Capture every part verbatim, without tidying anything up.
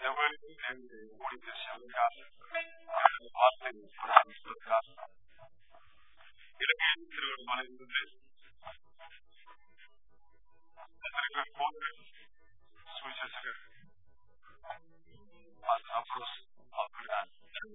செவ்வழிக்கு நேர்ந்து முடிந்த செல்வதற்காக வார்த்தை பிரசங்கிப்பதற்காக இலங்கையில் திருவண்ணாமலையிலிருந்து போன்ற சுவிசேஷகர் அவர்கள்தான்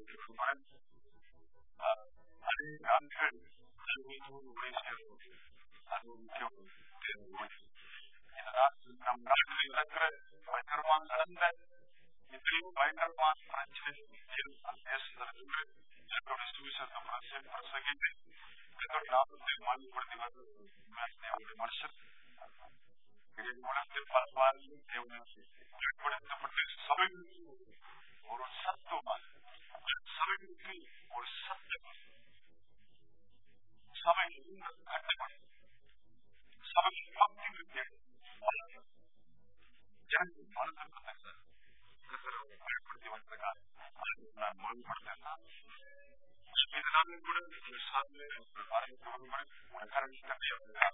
அநேக ஆண்கள் அனுபவத்தோடு உரை சேர்ந்து அது முக்கியம் தேர்வு. நம் நாட்டில் நடக்கிற பயங்கரமான நடந்த எத்தனையோ பயங்கரமான பிரச்சனை பேசுவதற்கு என்னுடைய சுவிசேஷத்தை பிரசங்கித்து என்னுடைய நாமத்தை மாநிலப்படுத்தி வருவது மனுஷன் உலகத்தில் பல பாதையில் ஏற்படுத்தப்பட்ட சபைகளுக்கு ஒரு சத்துவமாக சபைகளுக்கு ஒரு சத்தம் சபை கட்டப்படும் சபையின் பக்திகளுக்கு எனக்கு மனதில் பயன்படுத்தி வந்ததுக்காக நான் மொழிபடுத்தேன். இதனால கூட சார்ந்து ஒரு கரணி தன்மையாக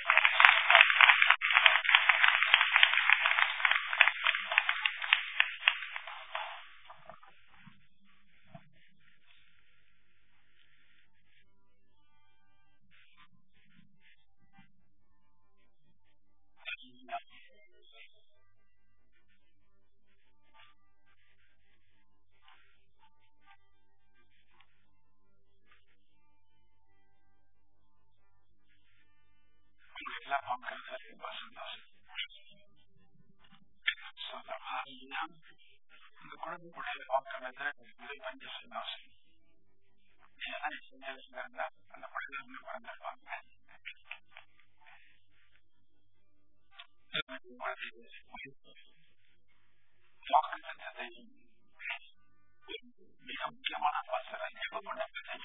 இந்த குழந்தைகளுடைய வாக்கம் அந்த பள்ளியிலிருந்து பிறந்திருப்பாங்க. வாக்குத்தத்தத்தை மிக முக்கியமான வாசலை ஜெபம்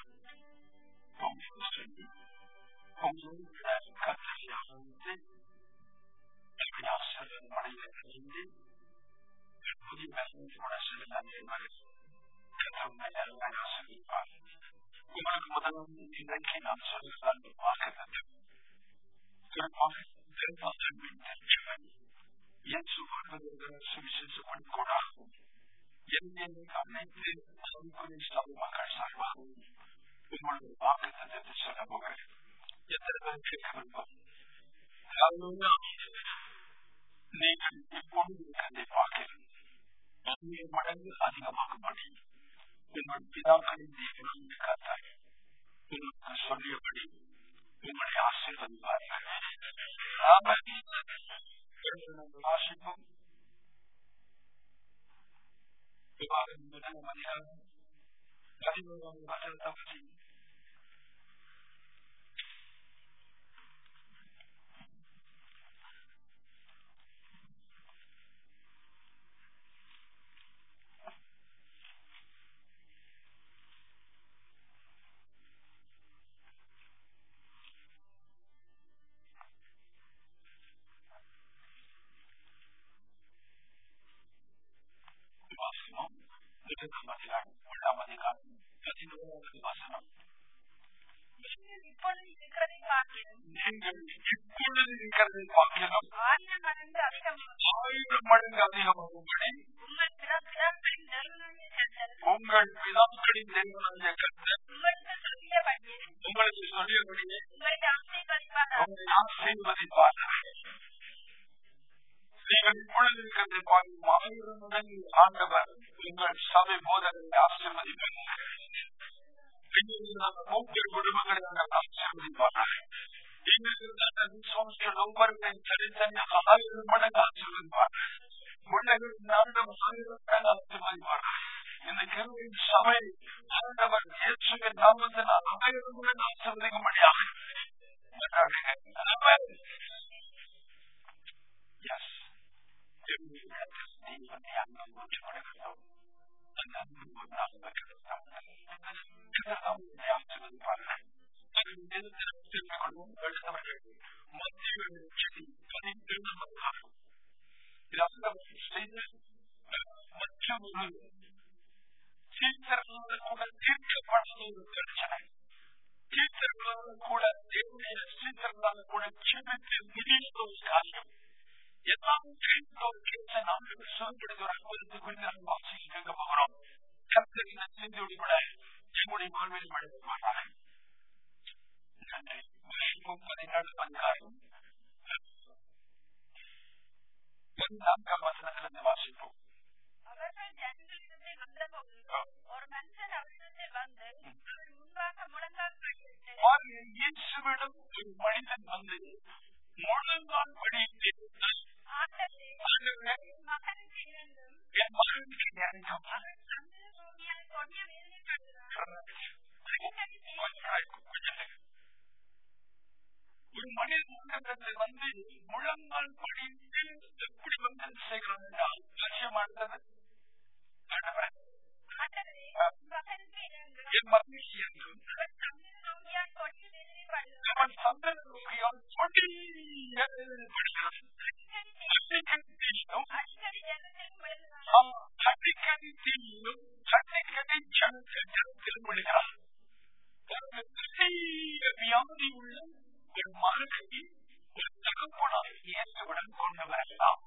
உங்களுக்கு முதல் இன்றைக்கு நான் சொல்லுதான் வாக்குத்தத்தம் சுவிசேஷப்படி கூடாகும் என்னை அனைத்து மக்கள் சார்பாகவும் உங்களுடைய வாக்குத்தத்தத்தை சொல்ல போகிறேன். எத்தனை பேர் கேட்க வேண்டும்? நீங்கள் எப்பொழுது கதை பார்க்கிறீர்கள் மடங்கு அதிகமாகும்படி உங்கள் பிதாக்களின் தேவனாகிய கர்த்தர் உங்களுக்கு சொல்லியபடி உங்களை ஆசீர்வதிப்பார்கள். வாசிப்பும் வசனம் நீங்கள் இப்பொழுது இருக்கிறதை பார்க்கிறோம் ஆயிரம் மடங்கு அதிகமாகும்படி உங்கள் பிதாக்களின் தேவனாகிய கர்த்தர் உங்களுக்கு சொல்லியபடியே உங்களை ஆசீர்வதிப்பார்கள். நீங்கள் இப்பொழுது இருக்கிறதை பார்க்கும் ஆயிரம் மடங்கு ஆண்டவர் உங்கள் சபை போதனை ஆசீர்வதிப்பார்கள். மூன்று குடும்பங்களை ஆசீர்வதிப்பார்கள். ஒவ்வொருவரையும் தனித்தனியாக ஆயிரம் மடங்கு ஆசீர்வதிப்பார்கள். முன்னகள் நான்கும் ஆயிரம் மடங்கு ஆசீர்வதிப்பார்கள். இந்த கிருபையின் சபை ஆண்டவர் இயேசுவின் நாமத்தில் ஆயிரம் மடங்கு ஆசீர்வதிக்கும்படியாக கூட தீர்க்கப்படாத ஒரு பிரச்சனை தீர்த்தர்களால் கூட தேவனுடைய சீத்தர்களால் கூட ஜெபித்து முடியாத ஒரு காரியம் எல்லாம் நாங்கள் சுதந்திரத்தை ஒரு அனுபவத்தை குறித்து நாங்கள் வாசிக்க கேட்க போகிறோம். கர்த்தர் இந்த சிந்தையோடு கூட எங்களுடைய வாழ்வில் வழங்க மாட்டாங்க. நன்றி. முப்பதினாலு அதிகாரம் பதினான்காம் வசனத்திலிருந்து வாசிப்போம். அவர்கள் ஜனங்களிடத்தை வந்தபோது ஒரு மனுஷன் அவரிடத்தில் வந்து அவர் முன்பாக முழங்கால் படியிட்டு இயேசுவிடம் ஒரு மனிதன் வந்து முழங்கால் படியிட்டு ஆண்டவரே, மகனுக்கு இரண்டும் என் மகனுக்கு இறங்கும் பூமியால் கொடிய வேதனைப்படுகிறார். ஒரு மனிதன் வந்து முழங்கால் படித்து எப்படி வந்து செய்கிறான் என்றால் லட்சியமானது என் மகனுக்கு என்றும் அவன் சந்தன ரோகியால் கொடிய வேதனைப்படுகிறான். அடிக்கடி தீயும் அடிக்கடி ஜனத்திலும் விடுகிறான். வியாதி உள்ள ஒரு மகனை ஒரு தகப்பனாக இயேசுவிடம் கொண்டு வரலாம்.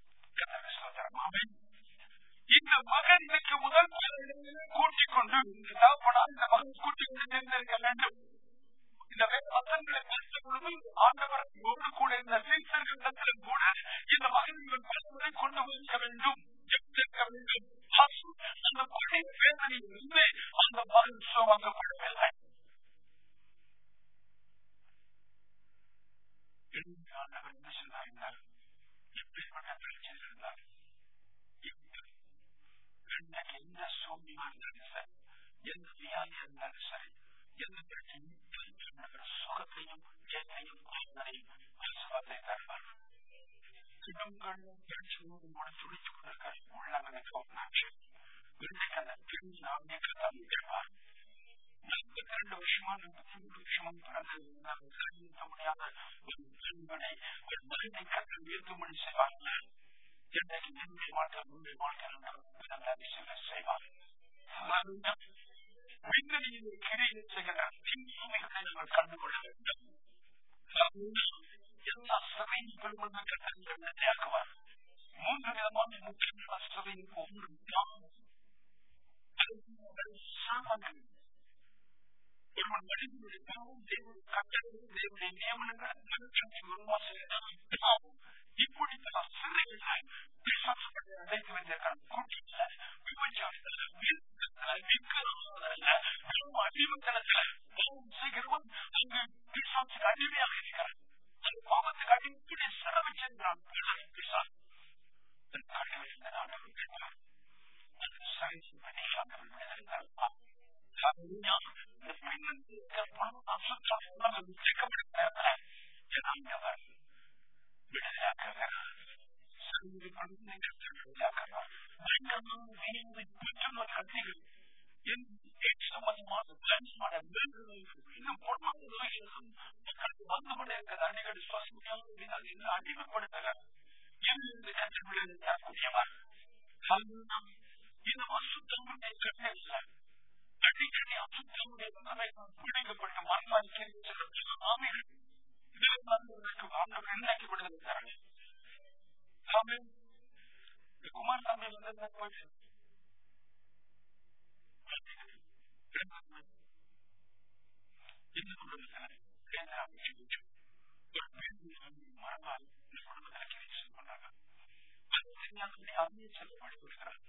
இந்த மகன் இன்னைக்கு முதல் கூட்டிக் கொண்டு இந்த தகப்பனால் இந்த மகன் கூட்டிக் கொண்டு சேர்ந்திருக்க வேண்டும். இந்த வசனங்களை பார்த்த பொழுது ஆண்டவர் ஒன்று கூட இந்த சீசர்களிடத்திலும் கூட இந்த மகன் பலமுறை கொண்டு வைக்க வேண்டும், எடுக்க வேண்டும். அந்த கொடி வேதனையிலிருந்து அந்த மகன் சுமக்கப்படவில்லை. ஆண்டவர் என்ன சொன்னார்? எப்படிப்பட்ட பிரச்சனை இருந்தார்? எந்த சூழ்நிலை இருந்தாலும் சரி, எந்த வியாதி இருந்தாலும் சரி, எந்த பிரச்சனையும் சுகத்தையும் ஜெயத்தையும் ஆதரையும் ஆசீர்வாதத்தை தருவார். குடும்பங்களும் பிரச்சனையோடு கூட துடித்துக் கொண்டிருக்கிற உள்ளங்களை தோன்றாச்சு. இன்றைக்கு அந்த திரும்பி நாம் இயக்கத்தான் இருப்பார். நாற்பத்தி ரெண்டு வருஷமா நாற்பத்தி மூன்று வருஷமா பிறந்த தெரிவிக்க முடியாத ஒரு பெண்மனை ஒரு மகனை கற்று உயர்த்தும்படி செய்வார்கள். இன்றைக்கு என்னுடைய வாழ்க்கை உன்னுடைய வாழ்க்கை அதிசயங்களை செய்வார். விண்வெளியிலே கிரியை செய்கிற தீமைகளை நாங்கள் கண்டுகொள்ள வேண்டும். எல்லா சபையின் பெருமக்கள் ஆக்குவார். மூன்று விதமான முக்கியமான சபையின் ஒன்று சாமான்கள். ஒருவன் மனிதனுடைய தேவனுடைய நியமனங்களை இப்படிப்பட்ட சிறைகளை அடைத்து வைத்திருக்கிறார். கூட்டத்தில் விபச்சாரத்தில் அடிமத்தனத்துல பாவம் செய்கிறவன் அங்கு பிசாசுக்கு அடிமையாக இருக்கிறான். அந்த பாவத்துக்கு அடிப்படை சிறவை சென்றான். அந்த சரைசின் பணியாளர்கள் விடுதலை அடிமைப்படுத்துகிறார். இந்த அசுத்தங்களுடைய கட்டளை அடிக்கடி அசுத்தமுடைய பிடிக்கப்பட்ட மரணாய்க்கு ஆமைகள் என்னைக்கு விடுதலை தரல. குமார் சாமி வந்து போயிட்டு இந்த குடும்பத்தில் மரபால் இந்த குடும்பத்தில் கிரிச்சு பண்ணாங்க. அது தெரியாத அதையும் செல்லப்படி கொடுக்கிறார்.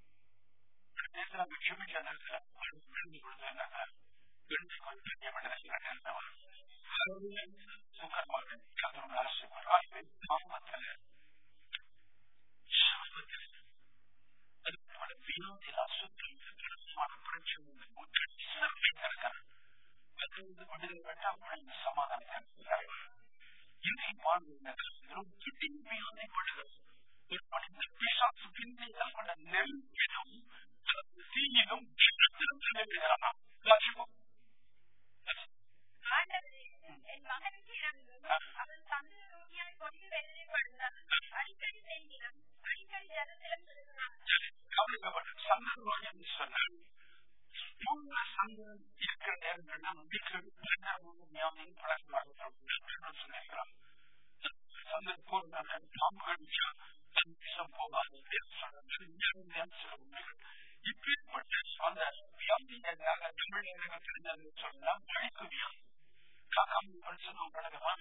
இருக்கிற நேரங்கள் அந்த போறாங்க பாம்பு கடிச்சா அந்த விஷம் போகாது சில உண்மைகள். இப்பேற்பட்ட அந்த வியாதியாக தமிழக தெரிஞ்சதுன்னு சொன்னா மழைக்கு வியாதி காக்காமி படிச்சது பழகமா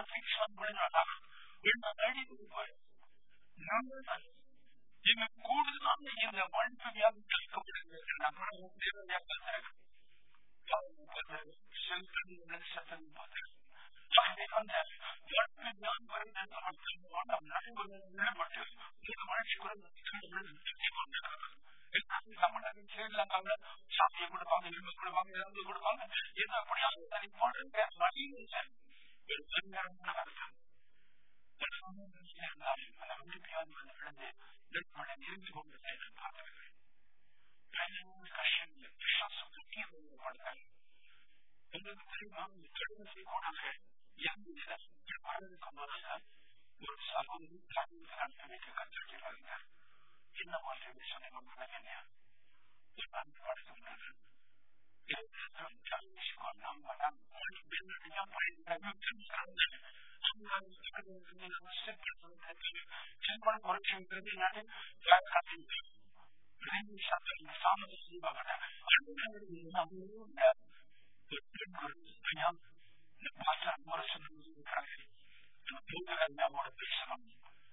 கூடுதலான இந்த மழைக்கு வியாதி தடுக்கப்படுகிறது. ஸ்ரீலங்காவில சாப்பிய கொடுப்பாங்க, இரும்பு கொடுப்பாங்க, இறந்து கொடுப்பாங்க. இது அப்படியாக தனிப்பாடு இருந்து கொண்டு பார்த்திருக்கிறேன். உங்களுக்கு தெரியுமா கடுமை கூடாக இருக்கும் போது ஒரு சகோதரி தாய்மொழி நடத்தி வைக்க கற்றுக்கிறாங்க. என்ன மாதிரி சொன்னீங்க இல்லையா? படுக்க முடியாது. பேசணும்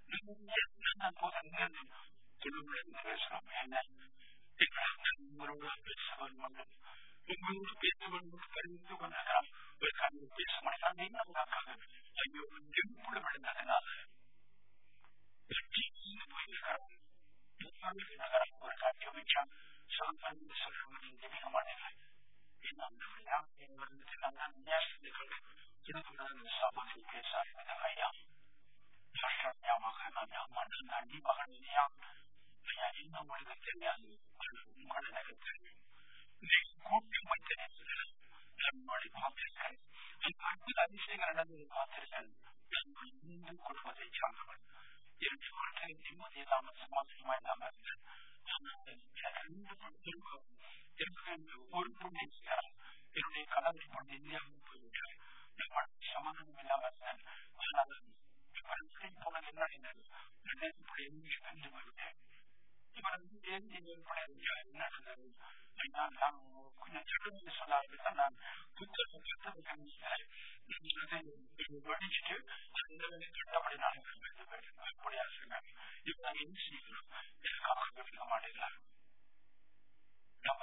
பேசணும் என்ன உங்களோட பேச வேண்டும், உங்களோட பேச வேண்டும் தெரிந்து கொண்டிருக்கிறார். பேச மாட்டாங்க. ஐயோ எவ்வளவு விழுந்ததுனால ஒரு காட்சி வச்சா சொல்றாங்க ஜெபிக்க மாட்டேங்க. சகோதரி பேசாத ஐயா அண்டி மகன் ஐயா ஐயா என்ன உங்களுக்கு தெரியாது, உங்களுக்கு தெரியும். கூட்டம் வைத்திருக்கிறேன், பார்த்திருக்கேன், அதிசயங்கள் நடந்தது பார்த்திருக்கேன். குடும்பத்தை சார்ந்தவன் என்னுடைய வாழ்க்கை நிம்மதி இல்லாமல் சமாதானமா இல்லாம இருந்தேன். ஒரு பொண்ணு என்னுடைய கணவரை பொண்ணு இந்தியாவுக்கு போய்விட்டார். சமாதானம் இல்லாம இருந்தேன். ஆனால் போனது என்ன நடந்தது? கண்டு போயிட்டேன். என்ன நடந்தது? கொஞ்சம் சட்டம் சொல்லாது நான் புத்தகம் படிச்சுட்டு கட்டப்படி நான் அப்படியா சொன்னாங்க. இப்ப நாங்க என்ன செய்யணும்? எனக்காக கவனிக்க மாட்டேங்களா? நம்ம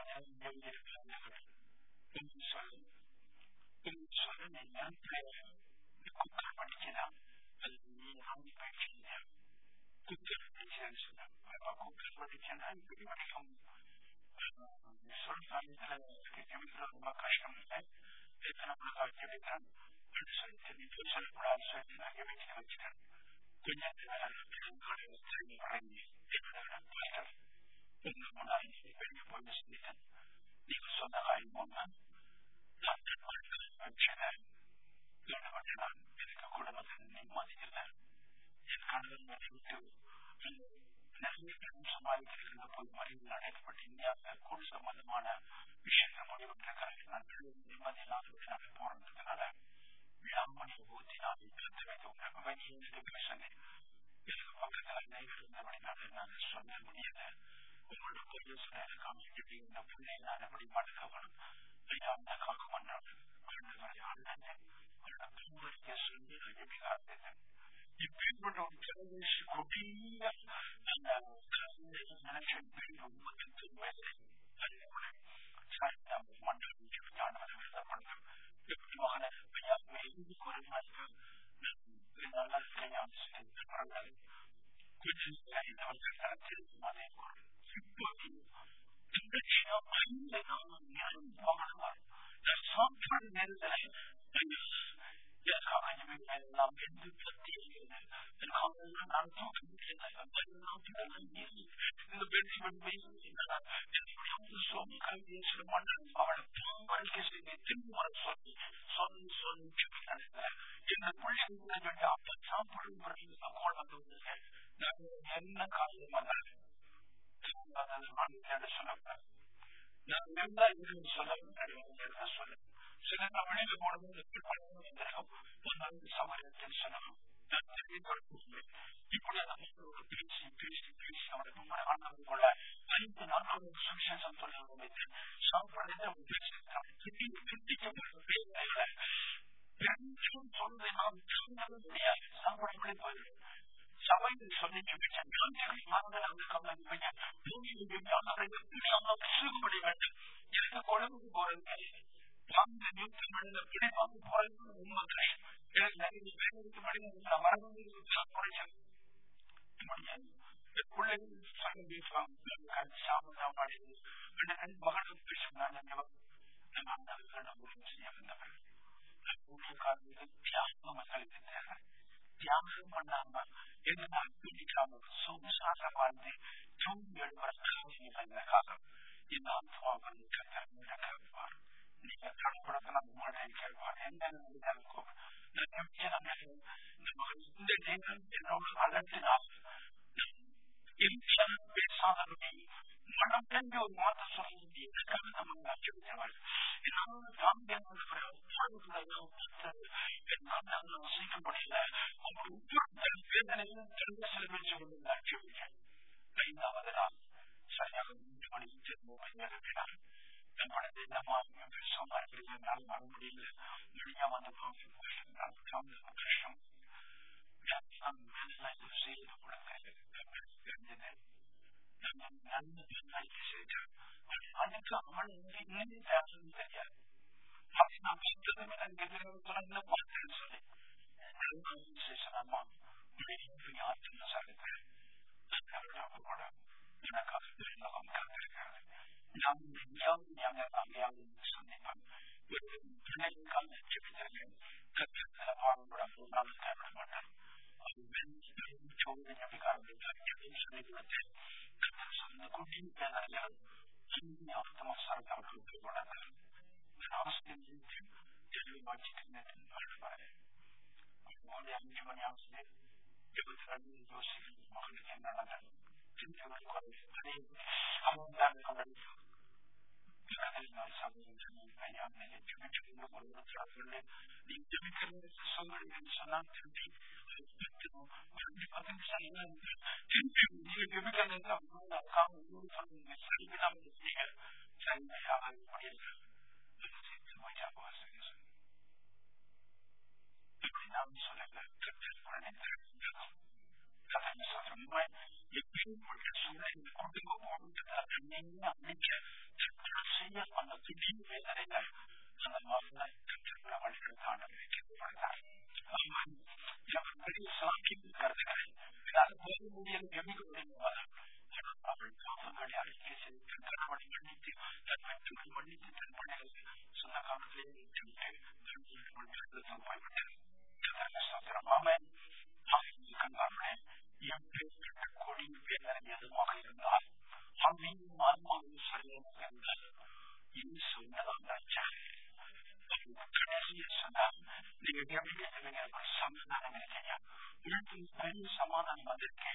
சொல்லு சொல்ல நீங்க குக்கர் படிச்சுதான் அது நீ வாங்கி படிச்சீங்க. குக்கர் படிச்சேன்னு சொன்னாங்க. குக்கர் படிச்சேன்னா இப்படி படிக்கும் சொல்ல ரொம்ப கஷ்டம் இல்லை. நம்மளுக்காக ஜெபிக்கிறேன் சொல்லக்கூடாது சொல்லி நான் ஜெபிக்க வச்சுட்டேன். கொஞ்சம் உங்க முன்னாடி வெளியே போய் சொல்லிட்டேன். நீங்க சொன்ன காரியம் ஒண்ணு எனக்கு குடும்பத்தில் நிம்மதி இல்லை. என் கணவன் விட்டு நிறைய கடன் சமாளிக்கிறதுல போய் மறைவு நடைபெற்று இந்தியாவில் கூட சம்பந்தமான விஷயங்கள் முடிவெட்டிருக்கிறேன். நான் நிம்மதி இல்லாத போறதுனால விழாமணி ஊத்தி நான் கத்து வைத்து வெளியே பேசுனேன். எனக்கு பக்கத்துல நைவர் இருந்தபடினால நான் சொல்ல முடியல. உங்களோட பொருள் சொன்ன எனக்கு அமைக்கிட்டு இந்த பிள்ளை நான் எப்படி படுக்கணும் ஐயா காக்க பண்ணாங்க. சொல்லி நான் எப்படி ஆரம்பித்தேன். இப்பேற்பட்ட ஒரு தொலைபேசி கொடிய அந்த நினைச்சேன் ஒன்பத்தி வயது மண்டலம் எழுதப்பட்டது. எப்படி மகனை ஐயா எழுதி குறைவாய்க்கு நல்லா கையாண்டு கொஞ்சம் அதே இப்போது தொடர்ச்சியாக ஐந்து நாள் நேரம் போகலாம். சாப்பாடு நேரத்தில் எல்லாம் எந்த பத்தியில் நான் தூக்க முடியல. இந்த பெண் சோமி சில மண்டலம் அவளை வாழ்க்கை செய்ய திரும்ப சொல்லி சொல்லி சொல்லி இந்த பிள்ளைங்க அப்ப சாப்பிடும் கோல் வந்து என்ன காரணம் வந்தாங்க சொல்ல நான் இருந்தா இது சொல்ல சொல்ல சில வெளியில போனது சமயத்தில் சொல்லணும். இப்படி அந்த மக்களோட பேசி பேசி பேசி அவனுக்கு ஆண்டவன் கொள்ள ஐந்து நாட்கள் சுவிசேஷம் சொல்லி வைத்து சாப்பிட சொல்வதை நாம் சொன்னது முடியாது. சாப்பிட முடியாது. சபையில் சொல்லி சுகப்பட வேண்டும். எனக்கு கொழும்புக்கு போறது அந்த நியூட்டன் மனித பிடிப்பாக போறது உண்மை. எனக்கு நிறைய பேருக்கு மனிதன் மரபு குறைச்சல் பிள்ளைகள் சொல்லி பேசுவாங்க. சாப்பிட மாட்டேங்குது மகனும் பேசுவாங்க. செய்ய வந்தவர் தியாகம் மக்களுக்கு தேவை. தியாகம் பண்ணாம எதுனா பிடிக்காம சொகுசாக வாழ்ந்து தூங்கி எழுப்புற காலம் இந்த ஆத்மாவை கேட்பார். நீங்க கடற்படத்தெல்லாம் உங்களை கேட்பார். எந்த இந்த தேவன் என்னோடு அலட்டினால் பேசாதவனை மனம் தங்கி ஒரு வார்த்தை சொல்ல எதற்காக நம்ம அச்சுறுத்தவர் வசிக்க முடியல. ஐந்தாவது நாள் சரியாக மூன்று மணிக்கு திரும்பினார். நம்மளது இந்த மாதிரி பேசுவார்கள் என்னால் வர முடியல. முடியாம அந்த கஷ்டம் செய்து கொடுத்தது. நல்ல பெண்ணாய்க்கு செய்தார். அதுக்கு அவன் இன்னும் தேவைன்னு தெரியாது. அப்படி நான் பார்த்ததுமே எனக்கு எதிர்த்து பார்த்தேன்னு சொல்லி அம்மா ஆற்றுன்னு சொல்லிக்கிறேன். எனக்காக பெருந்தகம் காத்திருக்கிறது. நான் எங்கேயாவது ஞாபகம் அங்கேயாவது சந்திப்பேன். பிள்ளைகளுக்காக ஜெபித்திருக்கேன். கத்திரத்துல பாடப்பட ஒரு நாள் கைவிட மாட்டேன். சொல்லி கொடுத்தேன். அந்த குட்டியின் பேரர்கள் அர்த்தமா சரக்கு கொண்டார்கள். தெளிவு மாற்றிட்டு அஞ்சு மணி ஆகுது. இருபத்தி ரெண்டு யோசிக்கும் மகளுக்கு என்ன நடந்தது? சொன்னால் திருப்பி சமாதானம் வந்திருக்கு.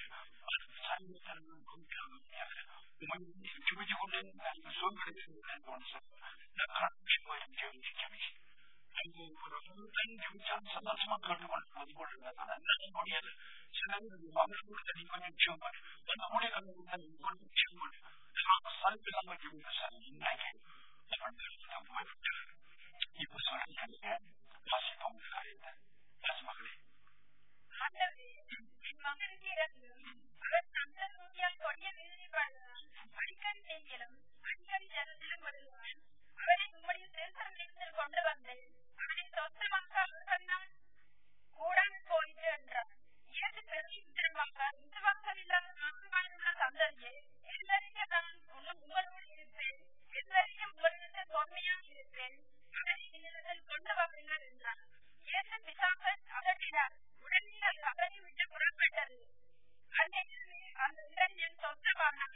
சந்தோஷமா கேட்டுக்கொண்டு முடியாது. சில இப்ப சொல்றீங்க வாசிப்போம் மகளே. கொண்டு வந்து அவனை சொந்தமாக கூடாது போயிட்டு என்றார். ஏழு பெருமித்தமாக விசுவாசம் இல்லாத நாசமாயுள்ள சந்ததியே, எல்லோரையும் நான் உங்களோடு இருப்பேன், எல்லோரையும் உங்களிடத்தில் பொறுமையாக இருப்பேன், அவனை என்னிடத்தில் கொண்டு வாருங்கள் என்றார். ஏழு பிசாசன் அதட்டினார். உடனே அது அவரை விட்டு புறப்பட்டது. அந்த அந்த இளைஞன் சொந்தமானார்.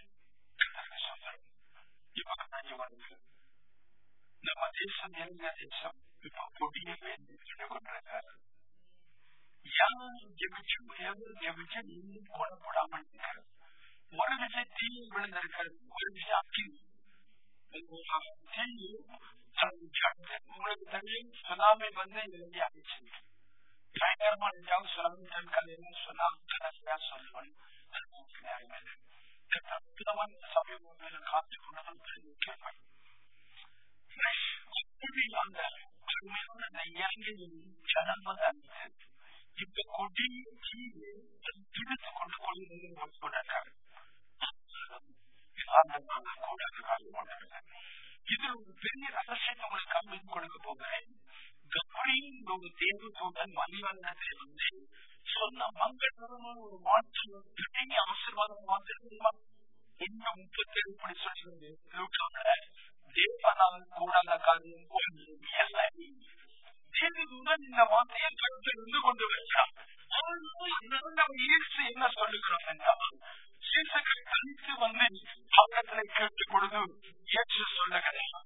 நம்ம தேசம் எங்க தேசம் இப்ப கொடிய கொண்டிருக்காரு. யாரும் ஜெபிச்சும் எவரும் ஜெபிச்சு இன்னும் கொல்லப்படாமல் இருக்கிறது. ஒரு விஷயம் தீ விழுந்திருக்கிறது. ஒரு விஷயம் தீ தீ உங்களுக்கு தெரியும். சுனாமி வந்து இலங்கை அடிச்சு பயங்கரமான எங்கேயாவது சொல்லிட்டு கல்யாணம் சொன்னா கடைசியா சொல்லுவேன். அற்புதமான சமயம் காத்து கொண்டதும் தெரிவிக்கிறேன். அந்த அருமையான அந்த இலங்கையின் ஜனம் வந்து இப்ப கொடியை கீழே பிடித்து கொண்டு கொள்ளுங்கள் கொண்டாங்க. இது ஒரு பெரிய ரகசியம் உங்களுக்கு கம்பி கொடுக்க போகிறேன். கபடியின் ஒரு தேவதூதன் மதிவானத்தை வந்து சொன்ன மங்களமான ஒரு மாற்றம் பெரிய ஆசீர்வாதம் மாத்திரமா இன்னும் முப்பத்தி ஏழு படி சொல்லுங்க. தேவனால் கூடாத காரியம் தேவதூதன் இந்த வார்த்தையை கருத்திலிருந்து கொண்டு வருகிறார். என்ன சொல்லுகிறோம் என்றால் சீசர்கள் தனித்து வந்து பக்கத்திலே கேட்டுக் பொழுது ஏற்று சொல்லுகிறேன்.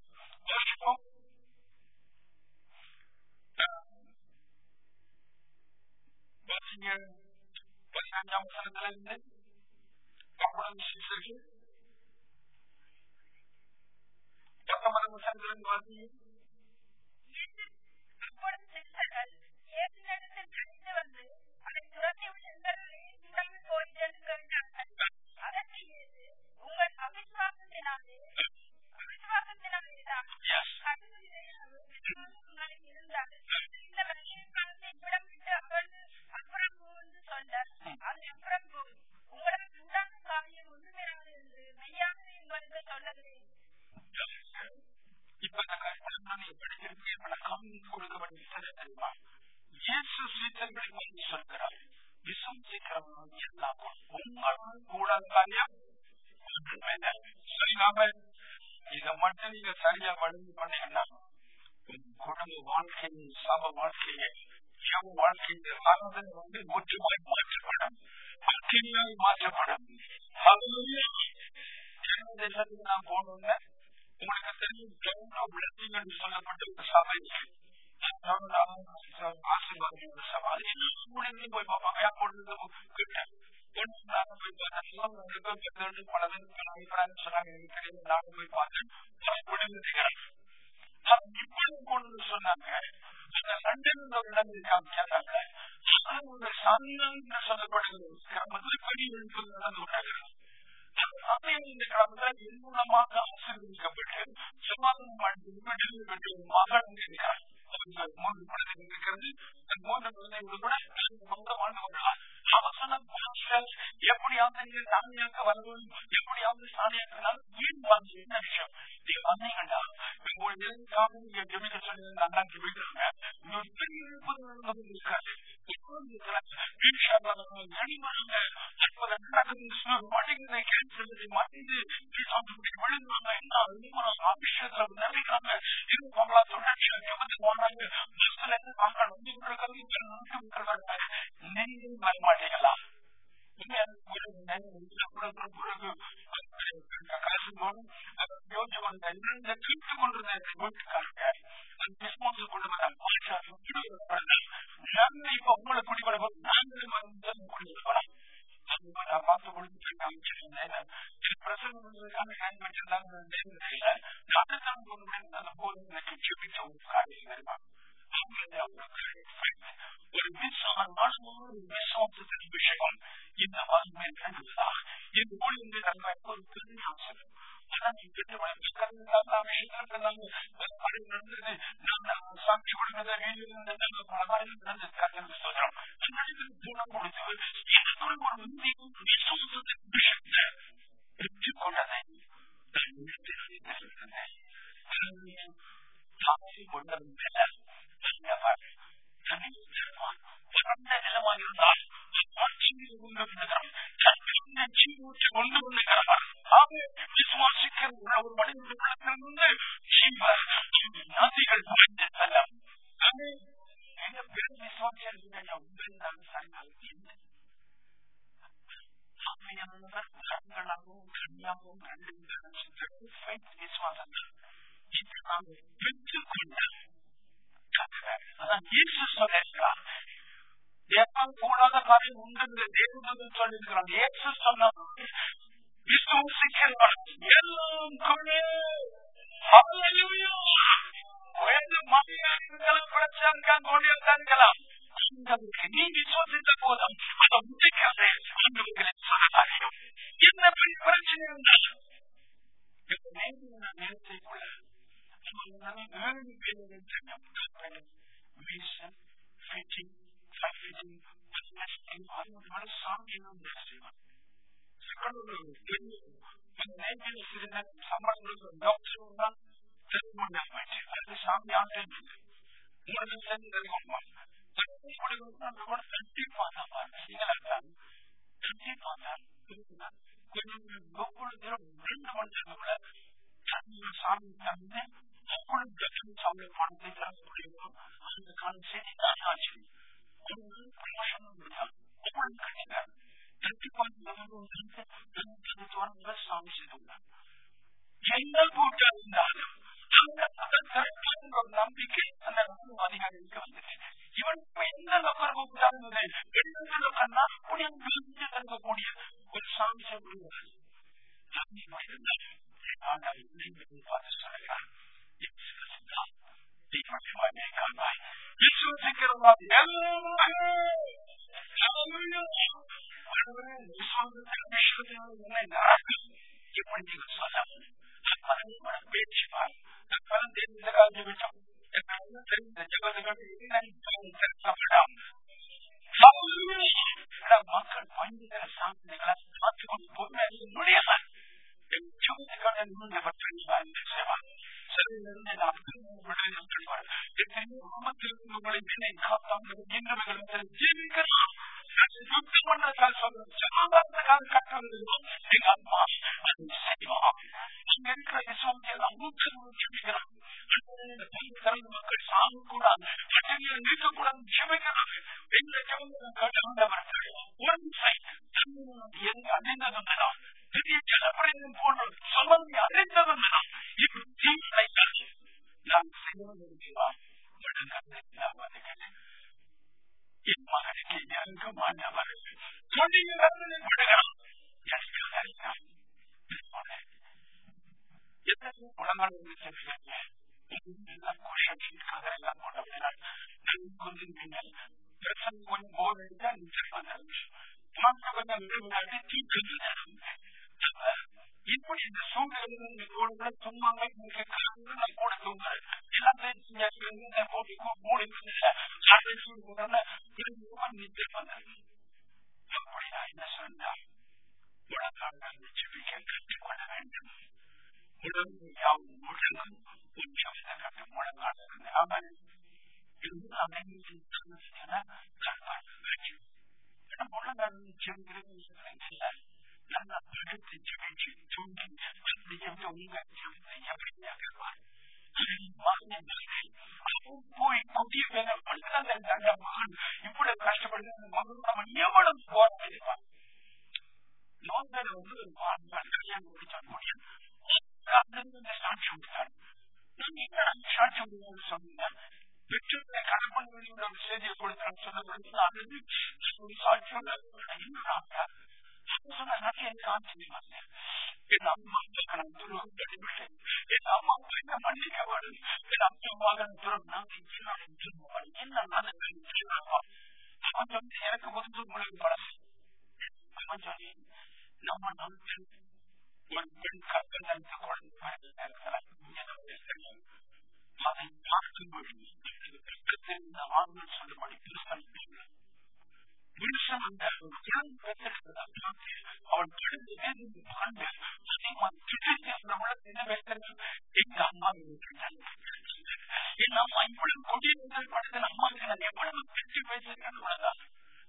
பதினஞ்சாம் வசனத்துல இருந்து அப்பொழுது சீசர்கள் பத்தொன்பதாம் வசனத்துல இருந்து வாசிங்க. வந்து அதை துரத்தி அதற்கு உங்கள் அவிசுவாசத்தினாலே அவிசுவாசத்தினாலேதான் இருந்தால் இந்த மகிழ்ச்சியை விடம் விட்டு அவள் அப்புறம் போன்று சொன்னார். அது அப்புறம் போய் உங்களால் உண்டான காரியம் ஒன்று பெறாது என்று மெய்யாகவே உங்களுக்கு சொல்லுகிறேன். இப்ப நாங்கள் படிக்கிறேன் கொடுக்க வேண்டிய தெரியுமா? இயேசு சீசர்களுக்கு சொல்கிறார், விசுவாசிக்கிறவங்க எல்லாம் உங்களால் கூடாத காரியம் சரியாம இதை மட்டும் நீங்க சரியா வழங்கி பண்ணீங்கன்னா குடும்ப வாழ்க்கையை சம வாழ்க்கையை எவ் வாழ்க்கையை ஆராதனை வந்து முற்றுமாய் மாற்றப்படும், அக்கினியாய் மாற்றப்படும். தேசத்துக்கு நான் போனோம்னா உங்களுக்கு தெரியும் பிளஸிங் என்று சொல்லப்பட்ட ஒரு சபை ஆசீர்வாதம் சபை போய் பார்ப்பாங்க. கிட்ட சொன்னாங்க. என் மூலமாக ஆசீர்வதிக்கப்பட்டு சமாதானம் மகன் இருக்கிறார். மூன்று குழந்தைகள் இருக்கிறது. மூன்று குழந்தைகள் கூட சொந்த வாழ்ந்தவர்களா அவசரம் எப்படியாவது நீங்க சாமியாக்க வரணும், எப்படியாவது சாமியாக்கினாலும் ஏன் வந்து என்ன விஷயம் நீங்க வந்தீங்கன்னா நீங்க ஜெபிக்க சொல்லி நல்லா ஜெபிக்கிறாங்க. ஒரு பெரிய இருக்காது வரமாட்டீங்களா? கேட்டு கொண்டிருந்த வீட்டுக்காரங்க நாங்க இப்ப உங்களை குடிப்பட நாங்களும் குடிக்கலாம். நான் பார்த்து கொடுத்துருக்கேன் பிரசங்கம் அந்த போது எனக்கு ஜெபிச்ச ஒரு காரியம் தெரியுமா? ஒரு விசுவாசத்தின் விஷயம் இந்த வாழ்மை கண்டுதா இந்த ஊழியர்கள் நம்ம ஒரு பெரிய அவசரம். சாட்சி கொடுக்கிறது விஷயத்தை பெற்றுக் கொண்டதை சாட்சி கொண்டதன் மேல பரந்த நிலமாக இருந்தால் கொண்டு வந்துகிறார். விசுவாசிக்கிற ஒரு மனிதனுடைய உள்ளத்திலிருந்து ஜீவ நதிகள் பாய்ந்து செல்லும். பெரும் விசுவாசியாக கண்களாகவும் கண்ணியாகவும் ரெண்டு விசுவாசம் பெற்றுக் கொண்ட அதான் இயேசு சொல்லிருக்கிறார். கூடாத காரியம் உண்டு தேவன் சொல்லிருக்கிறார். இயேசு சொன்னார் விசுவாசிக்கிறவன் எல்லாம் பிரச்சனை கொண்டிருக்கலாம். நீ விசுவாசித்த போதும் அதை முடிக்காது ஆண்டவர்களை சொல்லலாம். என்ன பெரிய பிரச்சனை இருந்தாலும் நேரத்தைக்குள்ள ஏழு பேர் சாமி செய்வான். சாமி ஆண்டு ரெண்டு மனுஷங்கள சாமி தந்து சாமி பணத்தை தர முடியும். அந்த கால செய்தி தான் ஆச்சு. சாமி செய்துள்ளார். என்ன கூட்டம் இருந்தாலும் நம்பிக்கை அந்த அதிகாரிக்கு வந்துச்சு. இவன் எந்த நபர் கூடிய ஒரு சாமி செய்ய எப்படி நீங்க சொல்ல பேச்சு மக்கள் பண்டிகை சாமிகளை பார்த்து கொண்டு போக முடியல. மக்கள் சாமி கூட நீக்கக்கூடாது ஜெபிக்கிறாங்க. அறிந்ததுதான் பெரிய ஜலப்பிரயம் போன்ற சொல்லி அறிந்ததுதான் நான் செய்யலாம். என் மகனுக்கு இறங்கமானவர் விடுகிறான். உலகம் கொஞ்சம் போர் அடித்தா இப்படி இந்த சூழ்நிலை கூட சும்மாங்க நான் கூட தூங்குறேன். அப்படியா என்ன சொன்னால் உலகாக ஜெபிக்க கற்றுக்கொள்ள வேண்டும். உடம்பு யாவும் முழங்கும் கொஞ்சம் கட்டு முழங்காடு அவன் முழங்காடு ஜெபிக்கிறது நல்லா படுத்து ஜெபிச்சு தூங்கி அப்படி ஜெபித்து உங்க ஜெபத்தை எப்படியா கேட்பார். போய் குட்டிய வேலை பண்ண தண்ட மகன் இவ்வளவு கஷ்டப்படுது மகன் நம்ம எவ்வளவு போராடிப்பான். நோந்தல வந்து ஒரு வாழ்நாள் கல்யாணம் முடிச்சா முடியும் சாட்சி விடுத்தார். நீங்க சாட்சி விடுவோம்னு சொன்னீங்க. பெற்றோரை கணவன் வெளியோட ஒரு செய்தியை கொடுத்தான்னு சொன்னது அது சாட்சியோட என்னடா சொன்ன எனக்கு ஆச்சரியமாங்க. என் அம்மா நான் துருவம் கழிவிட்டேன். என் அம்மா அப்பா என்ன மன்னிக்க வேண்டும். என் அம்மா மகன் துறம் நான் என்ன அவன் வந்து எனக்கு வந்து முழுக்க பழசு அவன் சொல்லி நம்ம நாட்டில் ஒரு பெண் கற்பனை குழந்தை அதை பார்க்கும்படி ஆண்கள் சொல்லும்படி புருஷன் அந்த பார்த்து அவன் கழுந்து ஆண்டு எங்க அம்மா என் அம்மா இவ்வளவு கொடியிருந்தால் படுத்த அம்மாவுக்கு நான் எவ்வளவு பெற்று பேசுகிறேன்னு உள்ளதான்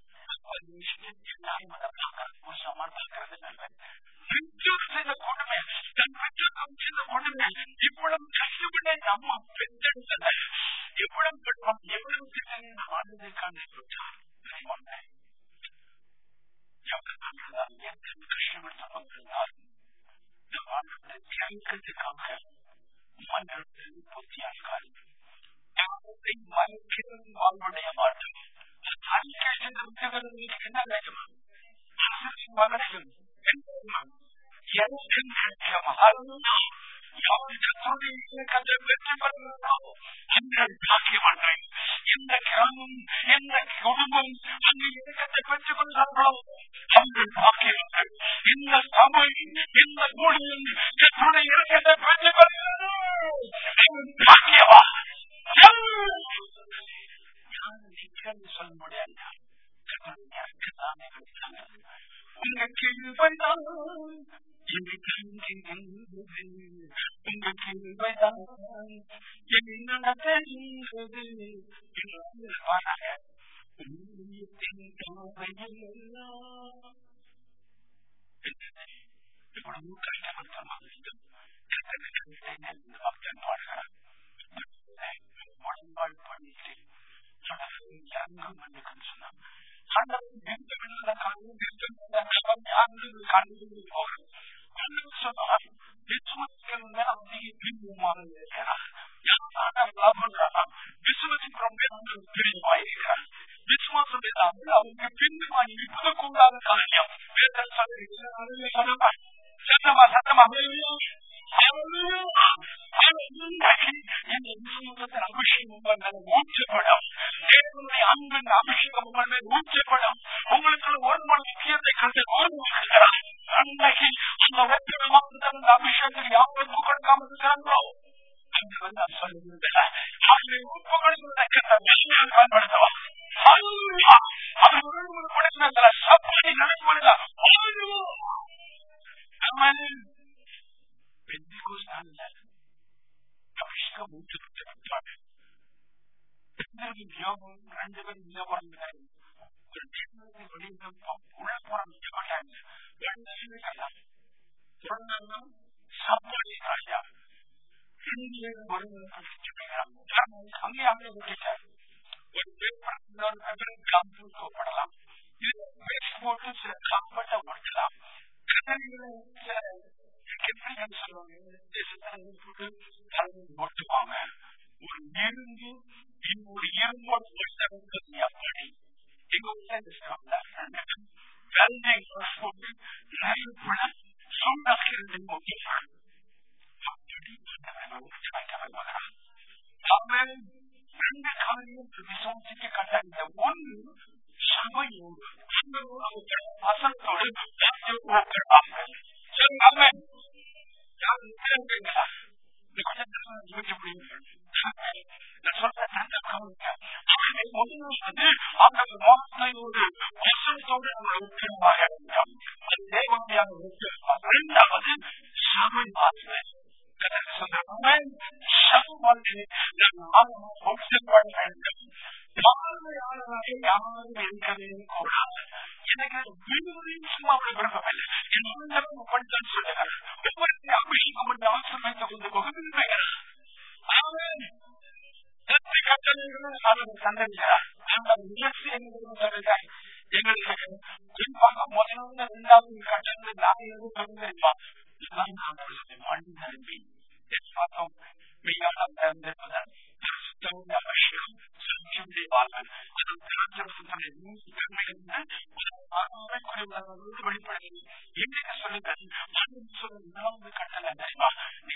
இவ்வளவு கஷ்டப்பட்ட அம்மா பெற்றெடுத்தத எவ்வளவு எவ்வளவு வாழ்ந்ததற்கான கஷ்டப்படுத்தப்பட்டிருந்தால் மன்னர்கள் புத்தியாக்காரி வாழ்வுடைய மாற்றம் என்ன வேண்டுமா மகனையும் யாரு கர்த்தருடைய இலக்கத்தை வெற்றி பெறுகிறார்களோ அவர்கள் பாக்கியவான்கள். எந்த கிராமம் எந்த குடும்பம் அந்த இலக்கத்தை பெற்றுக் கொள்கிறார்களோ அவர்கள் பாக்கியவான்கள். இந்த சபை இந்த ஊழியம் கர்த்தருடைய இலக்கத்தை பெற்றுக் கொள்கிறது பாக்கியவான். சொல்ல முடியாது. உங்க கிருபைதான் உங்க கிருபைதான் என்னை நடத்துகிறது. இவ்வளவு கஷ்டப்பட்டமாக பக்தன் பாடுகிறார். உடன்பாடு பண்ணிட்டு இறங்கும் என்று சொன்னார். விசுவாசம் இல்லாமல் அவங்க பின்னமாக இருப்பதற்குண்டான காரியம் சத்தமா சத்தமா அபிஷேகம் ஊற்றப்படும். தேவனுடைய அன்பின் அபிஷேகம் உங்கள் ஊற்றப்படும். உங்களுக்கு ஒரு மணி முக்கியத்தை கண்டு உருவாக்குகிறார். அன்றைக்கு அந்த வெற்றிடமாக அந்த அபிஷேகத்தில் யாருக்கு கொடுக்காமல் இருக்கிறார்களோ அங்கு வந்து நான் சொல்லுகிறேன். அவர்களை பயன்படுத்தவா சப்பாடி நடக்கும்போது அபிஷேகம் ஊற்றப்பட்டிருப்பாங்க. ரெண்டு பேரும் உள்ள போறாங்க. உள்ள போறாங்க சாப்பாடு ராஜா அங்கே அங்கே விட்டுட்டார். கூப்பிடலாம். போட்டு சில காப்பட்ட ஓட்டலாம். ஓட்டுவாங்க. ஒரு இருந்து இன்னொரு இரும்போடு எப்படி எங்க போட்டு நெருப்புல சூடாக்கிறது முக்கியம். ரெண்டு காலையும் விசுவாசிக்க கட்டாங்க. ஒன்று சபையோடு வசனத்தோடு இரண்டாவது சபை வாசனை யாரும் இருக்கவே கூடாது. எனக்கு சும்மா விருப்பமில்லை. சொல்லுகிறார் ஒவ்வொரு அபிஷேகம் பண்ணி அவசரம் வைத்துக் கொண்டு போக விரும்புகிறார். சந்தரிக்கிறார். எங்களுக்கு குறிப்பாக முதல்ல இரண்டாவது கட்டணத்தை நாங்கள் எதுவும் தெரிஞ்சிருப்போம். மண் நிரம்பி பார்த்தோம். மெய்யாளர் அபிஷேகம் வெளிப்படுத்தி என்னைக்கு சொல்லுங்கள். இரண்டாவது கட்டளை தெரியுமா?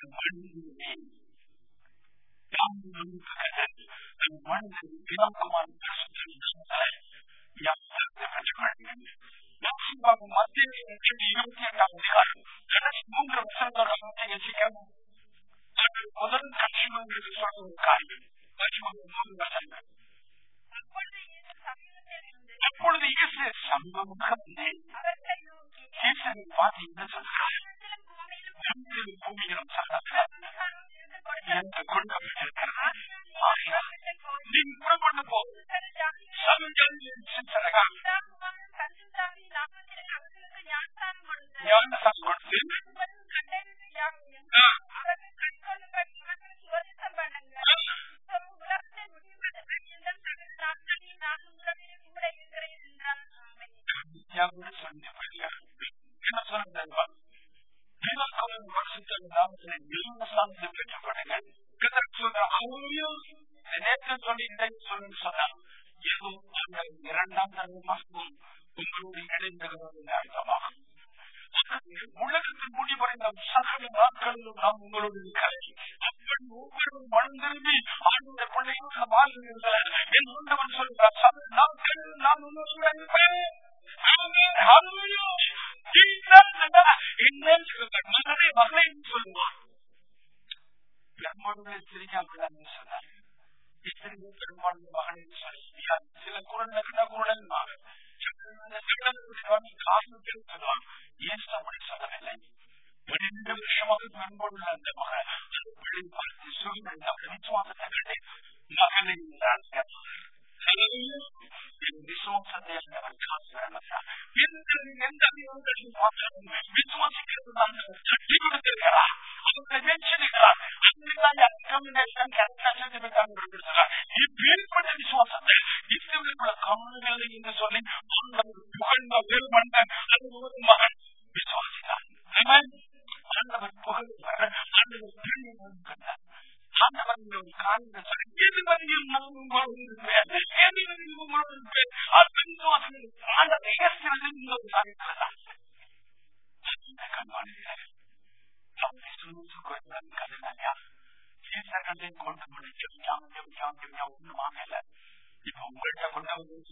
மத்திய இருபத்தி எட்டாம் அதிகாரம் மூன்று வருஷத்தோட முதல் கட்சிமன் சொல்ற ஒரு காரியம் மூன்று வருஷங்கள். அப்பொழுது இயேசு சமூகமுக பார்த்து என்ன சொல்றாரு? பூமியிலும் கொடுக்கப்பட்டிருக்கிறார். நீங்க புறப்பட்டு போ ஞானசாரம் கொடுத்து என்ன சொன்ன நாமத்தில் பெற்றுக்கொள்ளுங்கள். நேற்று சொல்லி இடையே சொல்லு சொன்னார். ஏதோ இரண்டாம் மாசமும் உங்களுடைய இடைநிறுவனம் அர்த்தமாகும். உலகத்தில் முடிவடைந்த சகல நாட்களும் சொல்லும் நாம் உங்களோடு இருக்கிறேன். அப்படி ஒவ்வொரு மனம் திரும்பி ஆளுடைய பிள்ளைகளோட வாழ்கிறீர்கள். என் ஆண்டவன் சொல்கிறார், நான் நான் உங்களோட இருப்பேன். மகனே மகளை சொல்லுவார். பெரும்பான்மையை சிரிக்காமல் சொன்னார். இத்தனை பெரும்பான்மை மகனை சொல்லி சில குரல் குரல் காரணத்தில் சொல்லுவான். ஏன் அப்படி சொல்லவில்லை? பன்னிரண்டு வருஷமாக பெரும்பான்மை அந்த மகன் பார்த்து சூழ்நிலை விசுவாசத்தை கண்டேன். மகனை விசுவாசத்தை தட்டி கொடுத்திருக்கிறார். அவர்களை வெற்றிருக்கிறார். இப்பேற்பட்ட விசுவாசத்தை இத்தனை கவனங்களை என்று சொல்லி புகழ்ந்த வேறு மன்னன் அது மகன் விசுவாசித்தார். ஆண்டவர் புகழ்ந்தார். ஆண்டவர் கண்டார். ஆண்டவர் காரணம் சொல்லி எதுவரையும் நான் உங்களோடு இருக்கிறேன். எதுவரையும் உங்களோடு இருப்பேன். அந்த விசுவாசங்கள் ஆண்டவர் இயேசுவின் இன்னொரு சாதிக்கிறதா கண்பாடுகிறார். ஒண்ணுமாங்கல இப்ப உங்கள்கிட்ட கொண்ட உதவி